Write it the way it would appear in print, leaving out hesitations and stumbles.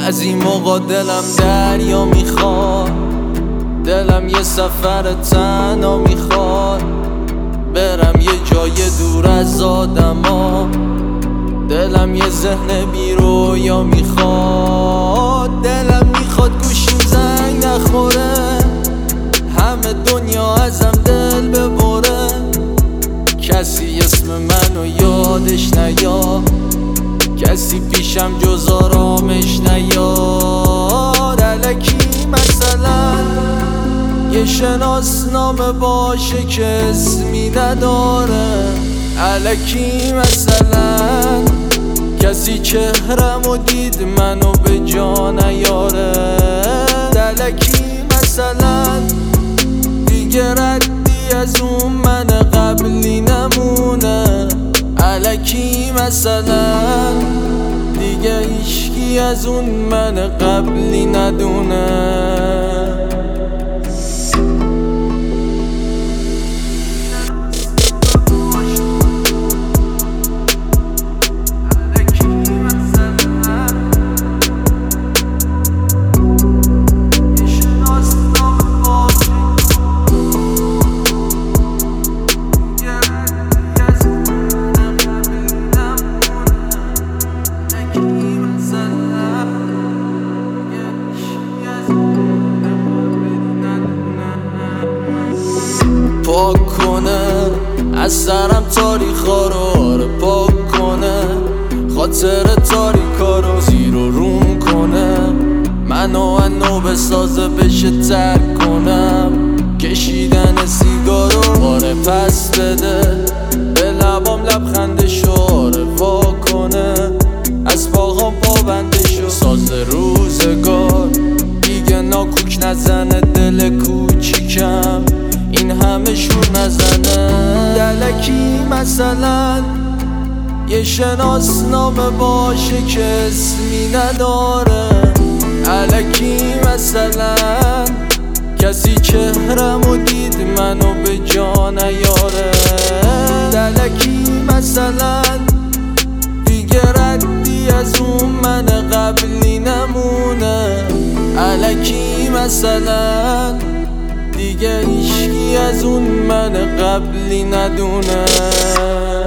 از این موقع دلم دریا میخواد، دلم یه سفر تنها میخواد، برم یه جای دور از آدما، دلم یه ذهن بی رویا میخواد، دلم میخواد گوشیم زنگ نخوره، همه دنیا ازم دل ببره، کسی اسم منو یادش نیاد، کسی پیشم جز آرامش نیاد. الکی مثلا یه شناسنامه باشه که اسمی نداره، الکی مثلا کسی چهرمو دید منو به جا نیاره، الکی مثلا دیگه ردی از اون من قبلی نمونه، الکی مثلا دیگه هیچکی از اون من قبلی ندونه. پاک کنه از سرم تاریخا رو پاک کنه، خاطر تاریکا رو زیر و روم کنه، منو انو بسازه بشه ترک کنم، کشیدن سیگارو باره پس بده، به لبام لبخندشو روا کنه، از پاهام پابندشو ساز روزگار، دیگه ناکوک نزنه دل کوچیکم، این همه شور نزنه. الکی مثلا یه شناسنامه باشه که اسمی نداره، الکی مثلا کسی چهرمو دید منو به جا نیاره، الکی مثلا دیگه ردی از اون من قبلی نمونه، الکی مثلا دیگه هیچکی از اون من قبلی ندونه.